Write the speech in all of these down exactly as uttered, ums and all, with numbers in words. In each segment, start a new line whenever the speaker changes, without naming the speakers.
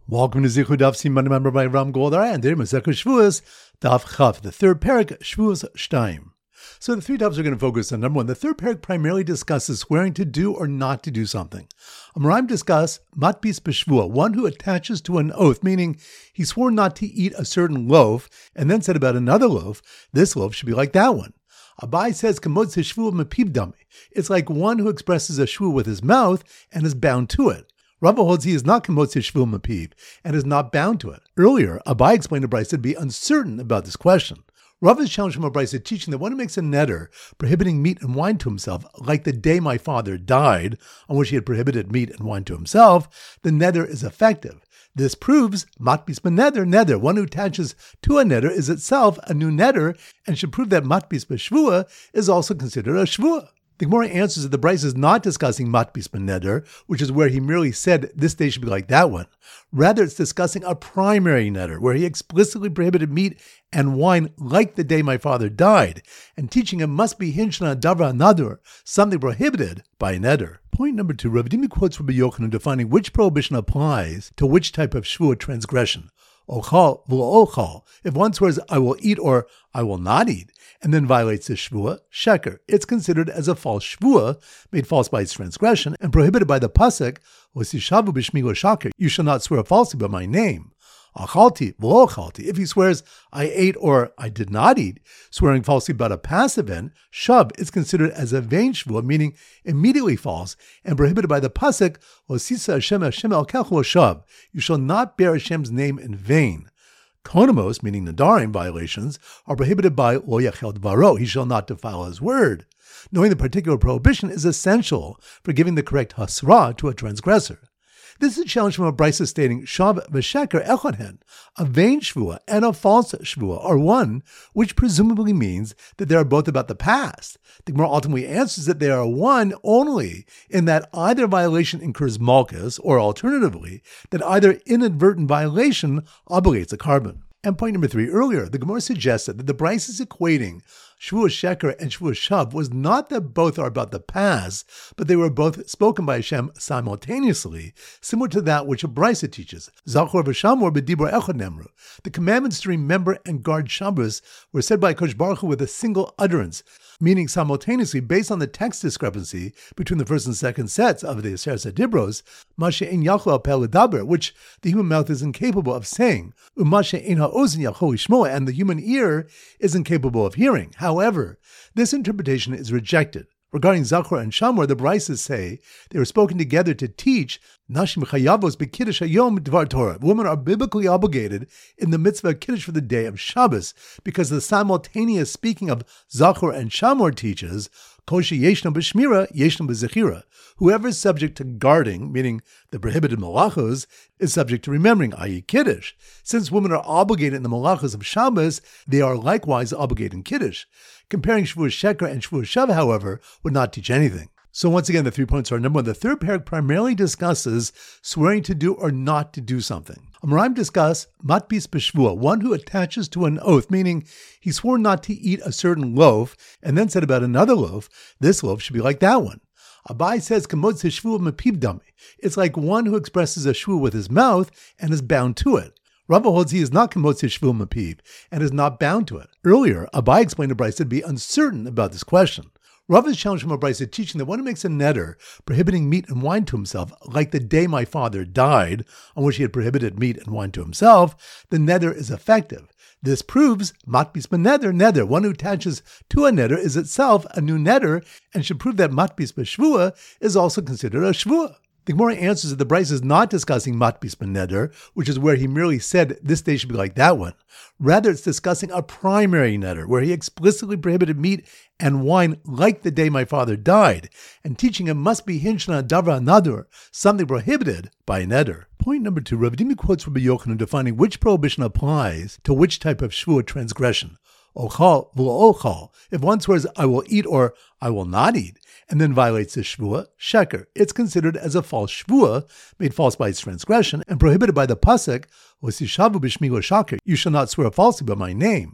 Welcome to Zichud Daf Siman member by Ram Goldar and Masechah Shavuos Daf Chaf, the third parak Shavuos Shtaim. So the three dafs are going to focus on number one. The third parak primarily discusses swearing to do or not to do something. Amoraim discuss matpis b'shvua, one who attaches to an oath, meaning he swore not to eat a certain loaf and then said about another loaf, this loaf should be like that one. Abai says kamod shvua mepib dami. It's like one who expresses a shvua with his mouth and is bound to it. Rava holds he is not kamotzi shvul mapiv and is not bound to it. Earlier, Abai explained to Brisa to be uncertain about this question. Rava's challenge from a Brisa teaching that one who makes a neder prohibiting meat and wine to himself, like the day my father died, on which he had prohibited meat and wine to himself, the neder is effective. This proves matbis b'neder neder. One who attaches to a neder is itself a new neder, and should prove that matbis b'shvua is also considered a shvua. The Gemara answers that the Brisa is not discussing matbis b'neder, which is where he merely said this day should be like that one. Rather, it's discussing a primary neder, where he explicitly prohibited meat and wine like the day my father died, and teaching it must be hinged on a davar nadur, something prohibited by a neder. Point number two, Rav Dimi quotes Rabbi Yochanan defining which prohibition applies to which type of shvua transgression. Ochal v'lo ochal. If one swears, I will eat or I will not eat, and then violates the shvua, sheker, it's considered as a false shvua, made false by its transgression, and prohibited by the pasuk, V'sishavu b'shmi lo shaker, you shall not swear falsely by my name. Achalti v'lo achalti. If he swears, I ate or I did not eat, swearing falsely about a past event, shav is considered as a vain shvua, meaning immediately false, and prohibited by the pasuk, V'sisa Hashem Hashem el kech lo shav, you shall not bear Hashem's name in vain. Konamos, meaning Nadarim violations, are prohibited by lo yachel dvaro, he shall not defile his word. Knowing the particular prohibition is essential for giving the correct hasra to a transgressor. This is a challenge from a Brisa stating, Shav v'sheker echad hen, a vain shvua and a false shvua are one, which presumably means that they are both about the past. The Gemara ultimately answers that they are one only in that either violation incurs malchus, or alternatively, that either inadvertent violation obligates a carbon. And point number three, earlier, the Gemara suggested that the Brisa is equating Shvua Sheker and Shvua Shav was not that both are about the past, but they were both spoken by Hashem simultaneously, similar to that which a Brisa teaches. Zachor v'shamor b'dibur echad nemru. The commandments to remember and guard Shabbos were said by Kosh Baruch Hu with a single utterance, meaning simultaneously based on the text discrepancy between the first and second sets of the Aseret Dibros, Mashe ein yachol al peh ledaber, which the human mouth is incapable of saying, Umashe ein ha'ozen yachol lishmoa, and the human ear is incapable of hearing. However, this interpretation is rejected. Regarding Zachor and Shamor, the Brises say they were spoken together to teach Nashim chayavos b'kiddush hayom dvar Torah. Women are biblically obligated in the mitzvah of kiddush for the day of Shabbos, because the simultaneous speaking of Zachor and Shamor teaches Koshi yeshna b'shmira, yeshna b'zechira. Whoever is subject to guarding, meaning the prohibited malachos, is subject to remembering, that is kiddush. Since women are obligated in the malachos of Shabbos, they are likewise obligated in kiddush. Comparing Shvua Sheker and Shvua Shav, however, would not teach anything. So once again, the three points are, number one, the third parak primarily discusses swearing to do or not to do something. Amoraim discuss matbis b'shvua, one who attaches to an oath, meaning he swore not to eat a certain loaf and then said about another loaf, this loaf should be like that one. Abai says, kamod shvua mepib dami. It's like one who expresses a shvua with his mouth and is bound to it. Rava holds he is not kamotzi shvul mapiv and is not bound to it. Earlier, Abai explained to Brisa to be uncertain about this question. Rava's challenge from a Brisa teaching that one who makes a neder prohibiting meat and wine to himself, like the day my father died, on which he had prohibited meat and wine to himself, the neder is effective. This proves matbis b'neder neder. One who attaches to a neder is itself a new neder, and should prove that matbis b'shvua is also considered a shvua. The Gemara answers that the Brisa is not discussing matbis b'neder, which is where he merely said this day should be like that one. Rather, it's discussing a primary neder, where he explicitly prohibited meat and wine like the day my father died, and teaching it must be hinged on a davar nadur, something prohibited by a neder. Point number two, Rav Dimi quotes Rabbi Yochanan defining which prohibition applies to which type of shvua transgression. Ochal v'lo ochal. If one swears, I will eat or I will not eat, and then violates the shvua, sheker, it's considered as a false shvua, made false by its transgression, and prohibited by the pasuk, V'sishavu b'shmi lo shaker, you shall not swear falsely by my name.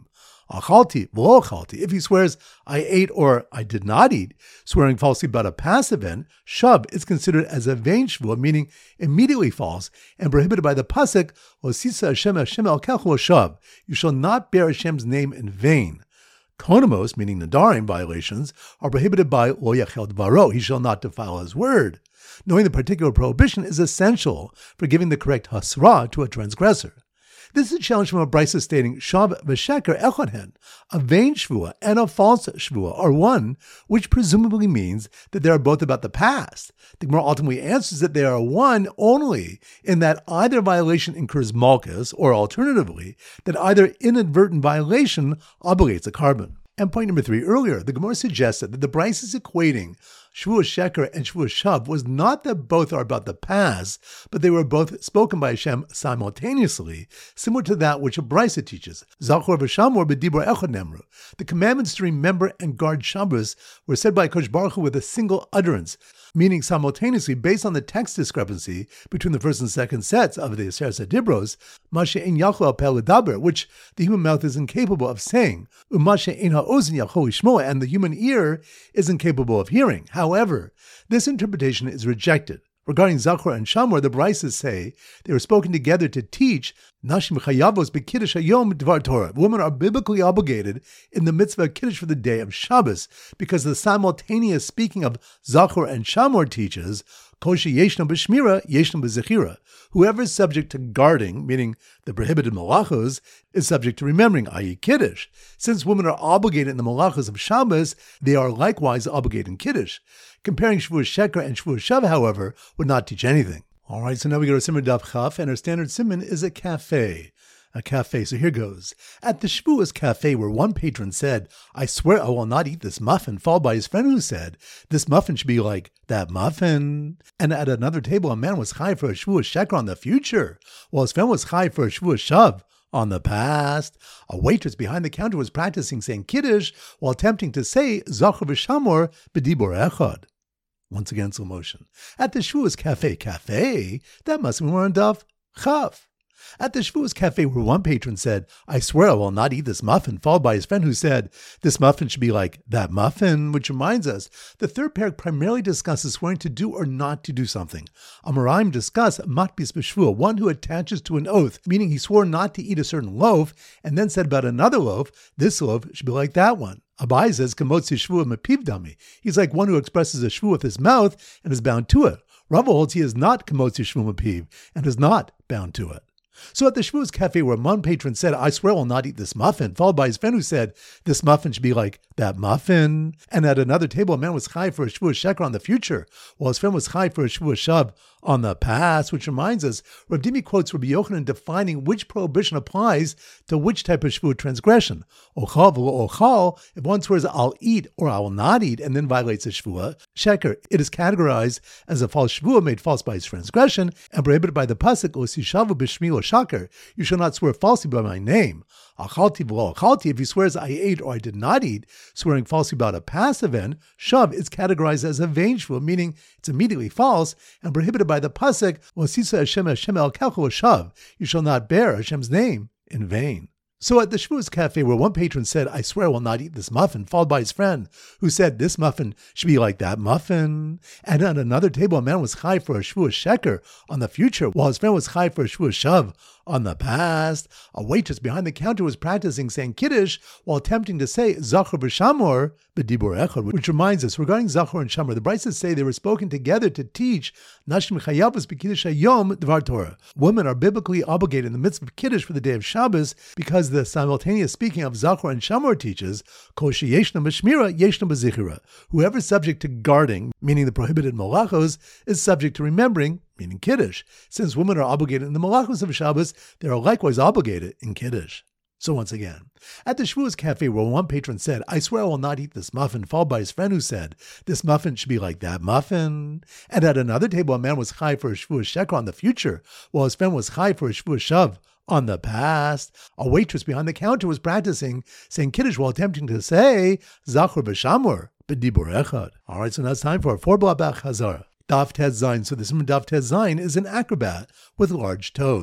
achalti, v'lo achalti. If he swears, I ate or I did not eat, swearing falsely about a past event, shav is considered as a vain shvua, meaning immediately false, and prohibited by the pasuk, Osisa Hashem Hashem el kelcho shav. You shall not bear Hashem's name in vain. Konamos, meaning Nadarim violations, are prohibited by lo yachel dvaro. He shall not defile his word. Knowing the particular prohibition is essential for giving the correct hasra to a transgressor. This is a challenge from a brisa stating shav v'sheker echad hen. A vain shvua and a false shvua are one, which presumably means that they are both about the past. The Gemara ultimately answers that they are one only in that either violation incurs malchus, or alternatively, that either inadvertent violation obligates a carbon. And point number three, earlier, the Gemara suggested that the brisa is equating Shvua Sheker and Shvua Shav was not that both are about the past, but they were both spoken by Hashem simultaneously, similar to that which a brisa teaches. Zachor v'shamor b'dibur echad nemru. The commandments to remember and guard Shabbos were said by Kosh Baruch Hu with a single utterance, meaning simultaneously based on the text discrepancy between the first and second sets of the Aseret Dibros, Mashe ein yachol apel ledaber, which the human mouth is incapable of saying, Umashe ein ha'ozen yachol lishmoa, and the human ear is incapable of hearing. However, this interpretation is rejected. Regarding Zachor and Shamor, the Brises say they were spoken together to teach Nashim chayavos b'kiddush hayom dvar Torah. Women are biblically obligated in the mitzvah of kiddush for the day of Shabbos because the simultaneous speaking of Zachor and Shamor teaches Koshi yeshno b'shmira, yeshno b'zechira. Whoever is subject to guarding, meaning the prohibited malachos, is subject to remembering, that is kiddush. Since women are obligated in the malachos of Shabbos, they are likewise obligated in kiddush. Comparing Shvua Sheker and Shvua Shav, however, would not teach anything. All right, so now we go to Simon Daf Chaf, and our standard simon is a cafe. A cafe, so here goes. At the Shvuas cafe, where one patron said, I swear I will not eat this muffin, followed by his friend who said, this muffin should be like that muffin. And at another table, a man was chai for a Shvua Sheker on the future, while his friend was chai for a Shvua Shav on the past. A waitress behind the counter was practicing saying Kiddush while attempting to say Zachor v'Shamor b'dibur echad. Once again, slow motion. At the Shvuas Cafe Cafe, that must be more on Daf Chaf. At the Shvuas Cafe, where one patron said, I swear I will not eat this muffin, followed by his friend who said, this muffin should be like that muffin, which reminds us, the third parak primarily discusses swearing to do or not to do something. Amoraim discuss matbis b'shvua, one who attaches to an oath, meaning he swore not to eat a certain loaf, and then said about another loaf, this loaf should be like that one. Abai says, Kamotzi shvua mepiv dami. He's like one who expresses a shvua with his mouth and is bound to it. Rava holds he is not Kamotzi shvua mepiv and is not bound to it. So at the Shvuas Cafe, where one patron said, I swear I will not eat this muffin, followed by his friend who said, this muffin should be like that muffin. And at another table, a man was chai for a Shvuas Sheker on the future, while his friend was chai for a Shvuas Shav on the past, which reminds us, Rav Dimi quotes Rabbi Yochanan defining which prohibition applies to which type of Shvuah transgression. Ochal v'lo ochal, if one swears I'll eat or I will not eat and then violates a Shvuah. Sheker, it is categorized as a false Shvuah made false by his transgression and prohibited by the pasuk, Osishavu b'shmi lo shaker, you shall not swear falsely by my name. Achalti v'lo achalti, if he swears I ate or I did not eat, swearing falsely about a past event, shav is categorized as a vain shvuah, meaning it's immediately false and prohibited by the pasuk, Wasisa Hashem Hashem el kelcho shav, you shall not bear Hashem's name in vain. So at the Shvuas Cafe, where one patron said, I swear I will not eat this muffin, followed by his friend, who said, this muffin should be like that muffin. And at another table, a man was chai for a Shvuas Sheker on the future, while his friend was chai for a Shvuas Shav on the past. A waitress behind the counter was practicing saying Kiddush while attempting to say Zachor v'Shamor b'dibur echad, which reminds us, regarding Zachor and Shamor, the Brises say they were spoken together to teach Nashim chayavos b'kiddush hayom dvar Torah. Women are biblically obligated in the midst of Kiddush for the day of Shabbos because the simultaneous speaking of Zachor and Shamor teaches Koshi yeshna b'shmira, yeshna b'zichira. Whoever is subject to guarding, meaning the prohibited malachos, is subject to remembering, meaning Kiddush. Since women are obligated in the malachos of Shabbos, they are likewise obligated in Kiddush. So once again, at the Shvuas Cafe, where one patron said, I swear I will not eat this muffin, followed by his friend who said, this muffin should be like that muffin. And at another table, a man was chai for a Shvuas Sheker on the future, while his friend was chai for a Shvuas Shav on the past. A waitress behind the counter was practicing saying Kiddush while attempting to say Zachor v'Shamor b'dibur echad. All right, so now it's time for our four block back Chazara. Daf Tet Zayin. So the Simon Daf Tet Zayin is an acrobat with large toes.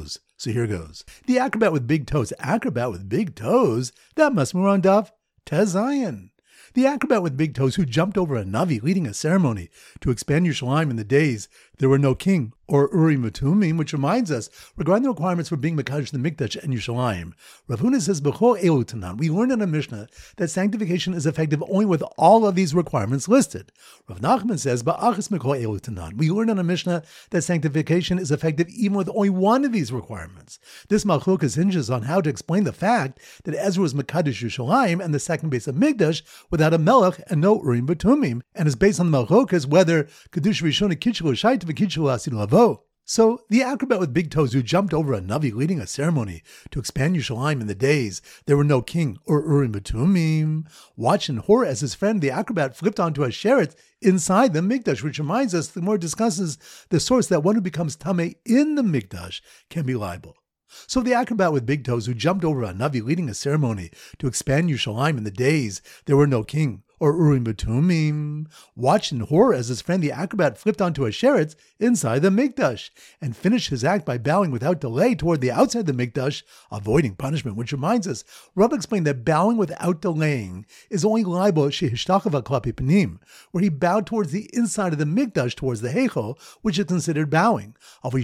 So here goes. The acrobat with big toes. Acrobat with big toes? That must be on Daf Tezayin. The acrobat with big toes who jumped over a Navi leading a ceremony to expand Yerushalayim in the days there were no king, or Urim Utumim, which reminds us, regarding the requirements for being Mekadosh the Mikdash and Yerushalayim, Rav Huna says, B'chol elu tanan, we learned in a Mishnah that sanctification is effective only with all of these requirements listed. Rav Nachman says, Ba'achas B'chol elu tanan, we learned in a Mishnah that sanctification is effective even with only one of these requirements. This Machlokas hinges on how to explain the fact that Ezra was Mekadosh Yerushalayim and the second base of Mikdash without a Melech and no Urim Utumim, and is based on the Machlokas whether Kedush Rishona Kitchelu Shait v'Kitchelu Asilu Lavo. So, the acrobat with big toes who jumped over a Navi leading a ceremony to expand Yerushalayim in the days there were no king or Urim Utumim, watched in horror as his friend the acrobat flipped onto a sheretz inside the Mikdash, which reminds us the more discusses the source that one who becomes Tameh in the Mikdash can be liable. So the acrobat with big toes who jumped over a Navi leading a ceremony to expand Yerushalayim in the days there were no king or Urim Utumim, watched in horror as his friend the acrobat flipped onto a sheretz inside the Mikdash, and finished his act by bowing without delay toward the outside of the Mikdash, avoiding punishment, which reminds us, Rav explained that bowing without delaying is only liable shehishtachava klapi panim, where he bowed towards the inside of the Mikdash towards the Heichal, which is considered bowing. But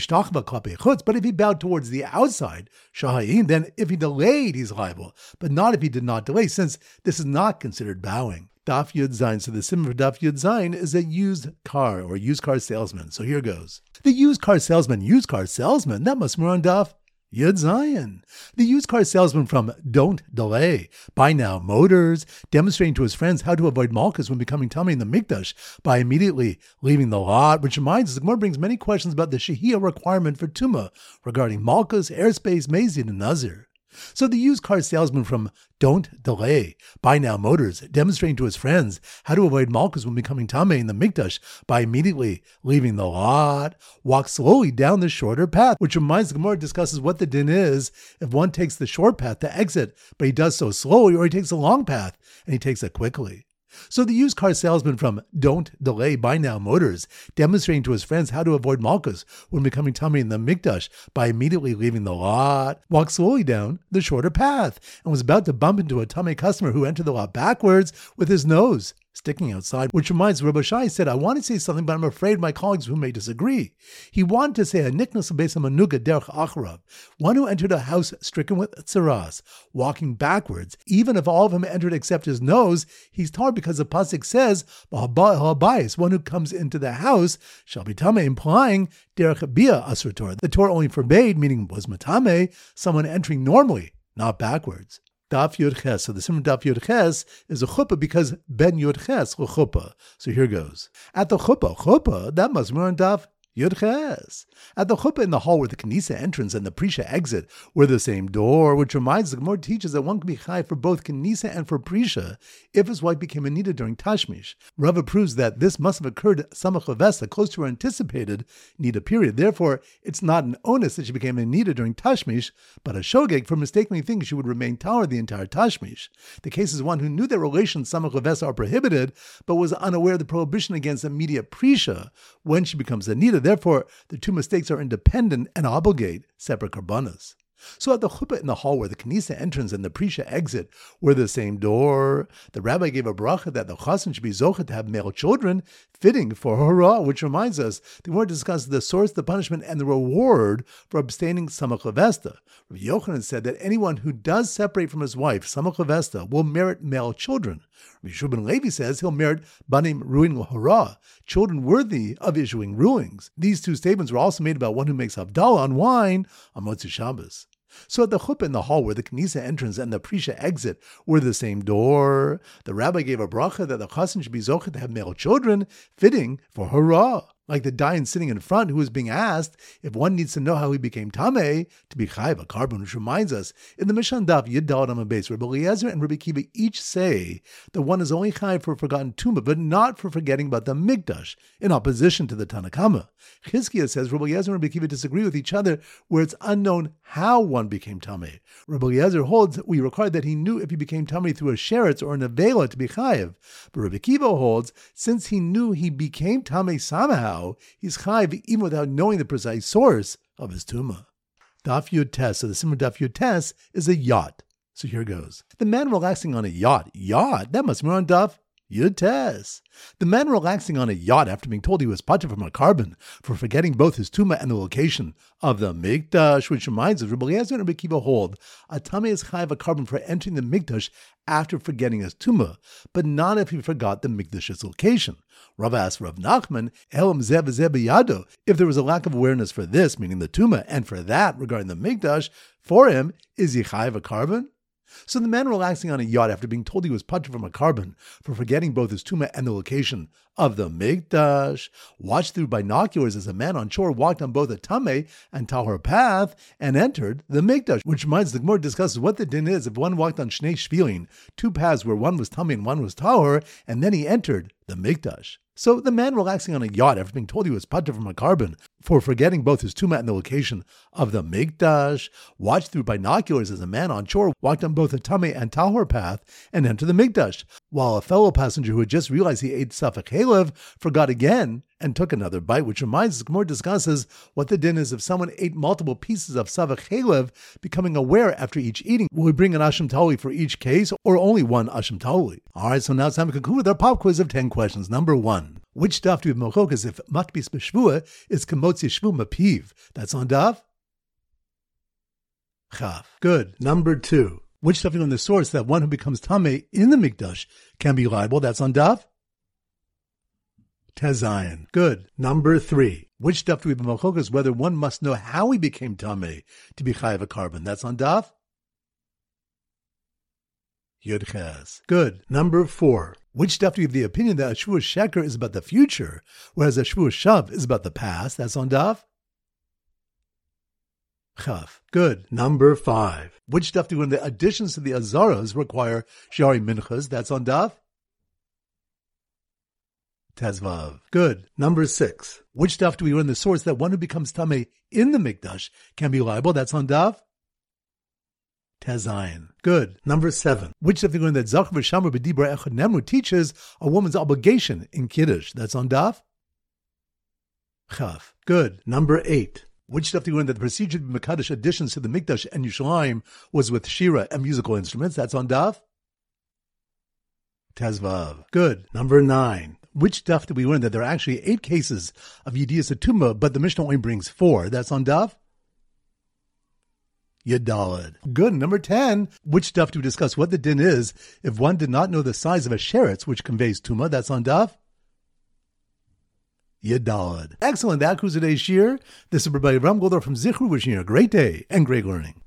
if he bowed towards the outside, shahayin, then if he delayed, he's liable, but not if he did not delay, since this is not considered bowing. Daf Yud Zayin. So the symbol for Daf Yud Zayin is a used car or used car salesman. So here goes. The used car salesman, used car salesman, that must be on Daf Yud Zayin. The used car salesman from Don't Delay, Buy Now Motors, demonstrating to his friends how to avoid malchus when becoming tummy in the Mikdash by immediately leaving the lot, which reminds us, the Gemara brings many questions about the Shehiyah requirement for Tumah regarding malchus, airspace, mazid, and nazir. So the used car salesman from Don't Delay, Buy Now Motors, demonstrating to his friends how to avoid malchus when becoming tameh in the Mikdash by immediately leaving the lot, walks slowly down the shorter path, which reminds the Gemara discusses what the din is if one takes the short path to exit, but he does so slowly, or he takes a long path and he takes it quickly. So the used car salesman from Don't Delay, Buy Now Motors, demonstrating to his friends how to avoid malchus when becoming tummy in the Mikdash by immediately leaving the lot, walked slowly down the shorter path and was about to bump into a tummy customer who entered the lot backwards with his nose sticking outside, which reminds Rabbi Shai said, I want to say something, but I'm afraid my colleagues who may disagree. He wanted to say a niknas b'beis manuga derech acharav, one who entered a house stricken with tzaras, walking backwards, even if all of them entered except his nose, he's tarred because the pasuk says, b'habayis, one who comes into the house shall be tameh, implying derech bia asur Torah. The Torah only forbade, meaning was matameh, someone entering normally, not backwards. Daf Yud Ches. So the symbol Daf Yud Ches is a chuppah because ben Yud Ches chuppah. So here goes. At the chuppah, chuppah, that must be on Daf Yud Ches. At the chuppah in the hall where the Kenisa entrance and the Prisha exit were the same door, which reminds the Gemara teaches that one can be chai for both Kenisa and for Prisha if his wife became a nida during Tashmish. Rava proves that this must have occurred Samach Levesta, close to her anticipated nida period. Therefore, it's not an onus that she became a nida during Tashmish, but a shogeg for mistakenly thinking she would remain tower the entire Tashmish. The case is one who knew that relations Samach Levesta are prohibited, but was unaware of the prohibition against immediate Prisha when she becomes a nida. Therefore, the two mistakes are independent and obligate separate karbanas. So at the chuppah in the hall where the Kenisa entrance and the Prisha exit were the same door, the rabbi gave a bracha that the chassan should be zochet to have male children, fitting for hurrah, which reminds us, the Gemara discusses the source, the punishment, and the reward for abstaining samach levesta. Rabbi Yochanan said that anyone who does separate from his wife, samach levesta, will merit male children. Rabbi Yehoshua ben Levi says he'll merit banim ruin l'hara, children worthy of issuing rulings. These two statements were also made about one who makes havdalah on wine on Motzei Shabbos. So at the chuppah in the hall where the Kenisa entrance and the Prisha exit were the same door, the rabbi gave a bracha that the chassan should be zochet to have male children, fitting for hurrah. Like the dayan sitting in front who was being asked if one needs to know how he became tameh to be chayiv a carbon, which reminds us, in the Mishnah Daf Yud Daled Amud Beis, Rabbi Eliezer and Rabbi Kiva each say that one is only chayiv for forgotten tumah, but not for forgetting about the Mikdash, in opposition to the Tanna Kama. Chizkiah says Rabbi Eliezer and Rabbi Kiva disagree with each other where it's unknown how one became tameh. Rabbi Eliezer holds that we require that he knew if he became tameh through a sheretz or an avela to be chayiv, but Rabbi Kiva holds since he knew he became tameh somehow, he's chayiv even without knowing the precise source of his tumah. Daf Yud Tes. So the Simmer Daf Yud Tes is a yacht. So here goes. The man relaxing on a yacht. Yacht? That must be on Daf Yud Tes. The man relaxing on a yacht after being told he was patur from a carbon for forgetting both his tumah and the location of the mikdash, which reminds us, Rabbi Eliezer and Rabbi Akiva hold, a tameh is chayav a carbon for entering the mikdash after forgetting his tumah, but not if he forgot the mikdash's location. Rav asked Rav Nachman, Elam zeh v'zeh b'yado, if there was a lack of awareness for this, meaning the tumah, and for that, regarding the mikdash, for him, is he chayav a carbon? So the man relaxing on a yacht after being told he was patur from a carbon for forgetting both his tumah and the location of the mikdash, watched through binoculars as a man on shore walked on both a tameh and tahor path and entered the mikdash, which reminds the Gemara discusses what the din is if one walked on shnei shvilin, two paths where one was tameh and one was tahor, and then he entered the mikdash. So the man relaxing on a yacht after being told he was patur from a carbon for forgetting both his tumah and the location of the mikdash, watched through binoculars as a man on shore walked on both a tameh and tahor path and entered the mikdash, while a fellow passenger who had just realized he ate safek halev forgot again and took another bite, which reminds us, Gemara discusses what the din is if someone ate multiple pieces of safek halev, becoming aware after each eating. Will we bring an asham tahuli for each case, or only one asham tahuli? All right, so now it's time to conclude with our pop quiz of ten questions. Number one. Which stuff do we have mochokas if matbis b'shvua is kamotzi shvu mapiv? That's on Daf Chav. Good. Number two. Which stuff do we on the source that one who becomes tameh in the mikdash can be liable? That's on Daf Tezayin. Good. Number three. Which stuff do we have mochokas whether one must know how he became tameh to be chayav a carbon? That's on Daf Yud Ches. Good. Number four. Which stuff do you have the opinion that a Shvuah Sheker is about the future, whereas a Shvuah Shav is about the past? That's on Daf Chaf. Good. Number five. Which stuff do you when the additions to the Azaras require Shari Minchas? That's on Daf Tezvav. Good. Number six. Which stuff do we learn the source that one who becomes tameh in the mikdash can be liable? That's on Daf Tezayin. Good. Number seven. Which stuff do we learn that Zachar v'Shamar b'Dibra Echad Nemru teaches a woman's obligation in Kiddush? That's on Daf Chaf. Good. Number eight. Which stuff do we learn that the procedure of Mekadosh additions to the mikdash and Yerushalayim was with shira and musical instruments? That's on Daf Tezvav. Good. Number nine. Which stuff did we learn that there are actually eight cases of Yedias Tumah, but the Mishnah only brings four? That's on Daf Yadalad. Good. Number ten. Which stuff do we discuss what the din is if one did not know the size of a sheretz, which conveys Tumah? That's on Daf Yadalad. Excellent. That concludes today's shir. This is Rabbi Ram Goldar from Zichru, wishing you a great day and great learning.